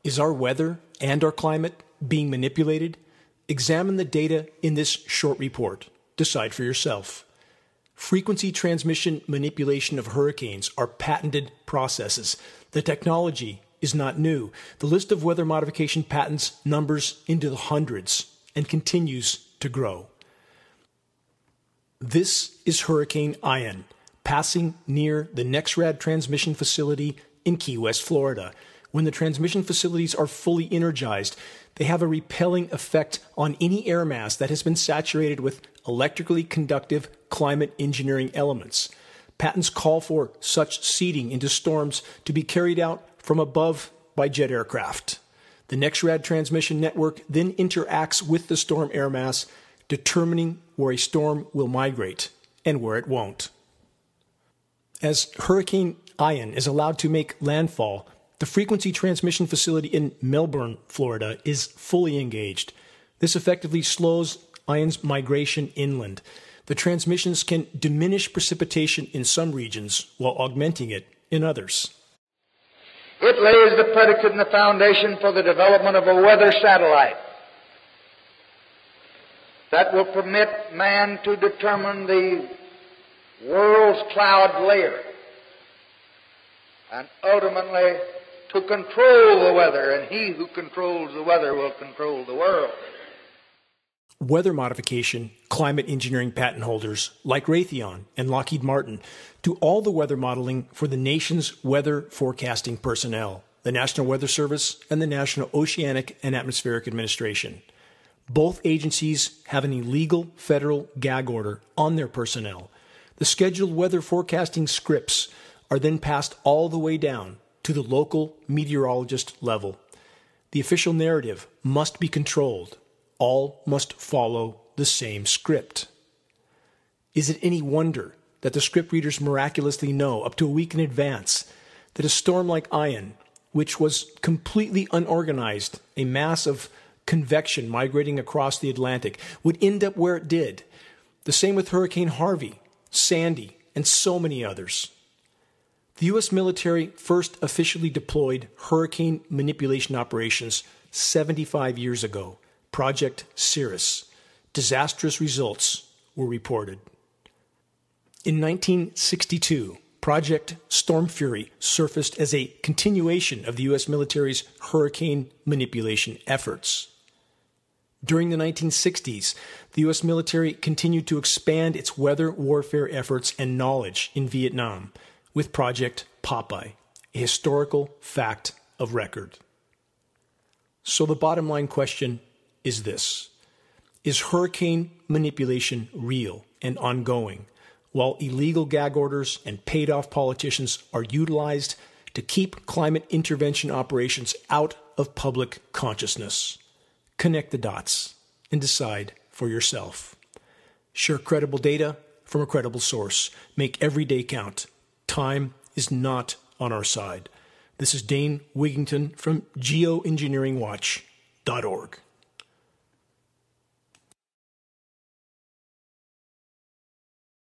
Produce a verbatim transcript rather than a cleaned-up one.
Is our weather and our climate being manipulated? Examine the data in this short report. Decide for yourself. Frequency transmission manipulation of hurricanes are patented processes. The technology is not new. The list of weather modification patents numbers into the hundreds and continues to grow. This is Hurricane Ian, passing near the NEXRAD transmission facility in Key West, Florida. When the transmission facilities are fully energized, they have a repelling effect on any air mass that has been saturated with electrically conductive climate engineering elements. Patents call for such seeding into storms to be carried out from above by jet aircraft. The NEXRAD transmission network then interacts with the storm air mass, determining where a storm will migrate and where it won't. As Hurricane Ian is allowed to make landfall, the frequency transmission facility in Melbourne, Florida, is fully engaged. This effectively slows Ian's migration inland. The transmissions can diminish precipitation in some regions while augmenting it in others. It lays the predicate and the foundation for the development of a weather satellite that will permit man to determine the world's cloud layer and ultimately to control the weather, and he who controls the weather will control the world. Weather modification, climate engineering patent holders like Raytheon and Lockheed Martin do all the weather modeling for the nation's weather forecasting personnel, the National Weather Service and the National Oceanic and Atmospheric Administration. Both agencies have an illegal federal gag order on their personnel. The scheduled weather forecasting scripts are then passed all the way down to the local meteorologist level. The official narrative must be controlled. All must follow the same script. Is it any wonder that the script readers miraculously know up to a week in advance that a storm like Ian, which was completely unorganized, a mass of convection migrating across the Atlantic, would end up where it did? The same with Hurricane Harvey, Sandy, and so many others. The U S military first officially deployed hurricane manipulation operations seventy-five years ago, Project Cirrus. Disastrous results were reported. In nineteen sixty-two, Project Storm Fury surfaced as a continuation of the U S military's hurricane manipulation efforts. During the nineteen sixties, the U S military continued to expand its weather warfare efforts and knowledge in Vietnam with Project Popeye, a historical fact of record. So the bottom line question is this: is hurricane manipulation real and ongoing, while illegal gag orders and paid-off politicians are utilized to keep climate intervention operations out of public consciousness? Connect the dots and decide for yourself. Share credible data from a credible source. Make every day count. Time is not on our side. This is Dane Wigington from geoengineering watch dot org.